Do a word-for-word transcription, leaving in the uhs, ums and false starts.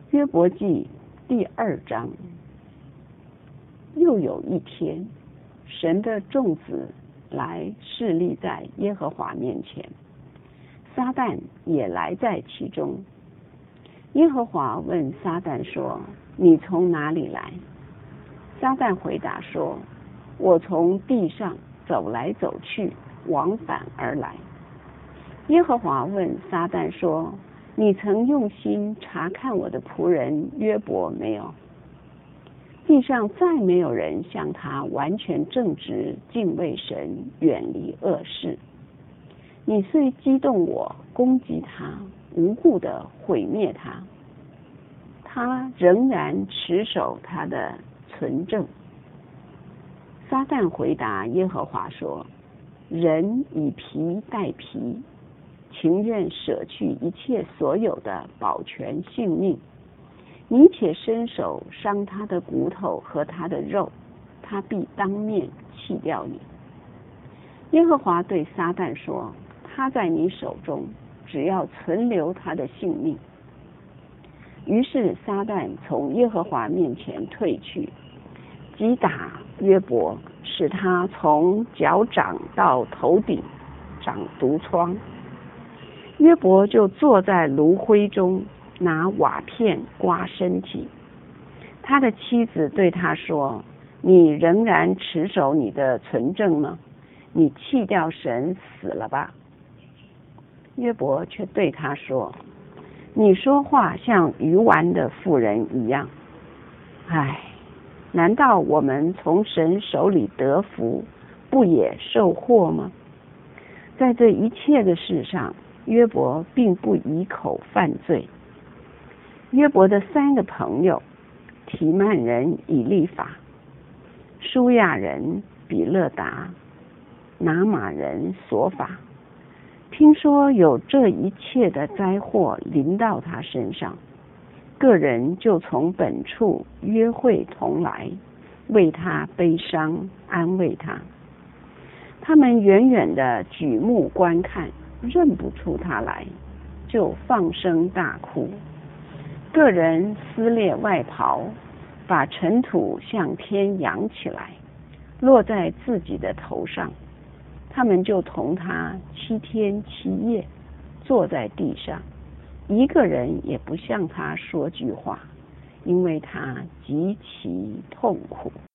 约伯记第二章。又有一天，神的众子来侍立在耶和华面前，撒旦也来在其中。耶和华问撒旦说：你从哪里来？撒旦回答说：我从地上走来走去，往返而来。耶和华问撒旦说：你曾用心查看我的仆人约伯没有？地上再没有人像他完全正直，敬畏神，远离恶事。你虽激动我，攻击他，无故的毁灭他，他仍然持守他的存正。撒旦回答耶和华说：人以皮代皮，情愿舍去一切所有的，保全性命。你且伸手伤他的骨头和他的肉，他必当面弃掉你。耶和华对撒旦说：他在你手中，只要存留他的性命。于是撒旦从耶和华面前退去，击打约伯，使他从脚掌到头顶长毒疮。约伯就坐在炉灰中，拿瓦片刮身体。他的妻子对他说：你仍然持守你的存正吗？你弃掉神死了吧？约伯却对他说：你说话像愚顽的妇人一样。唉，难道我们从神手里得福，不也受祸吗？在这一切的事上，约伯并不以口犯罪。约伯的三个朋友，提曼人以利法、舒亚人比勒达、拿马人索法，听说有这一切的灾祸临到他身上，个人就从本处约会同来，为他悲伤，安慰他。他们远远的举目观看，认不出他来，就放声大哭。个人撕裂外袍，把尘土向天扬起来，落在自己的头上。他们就同他七天七夜，坐在地上，一个人也不向他说句话，因为他极其痛苦。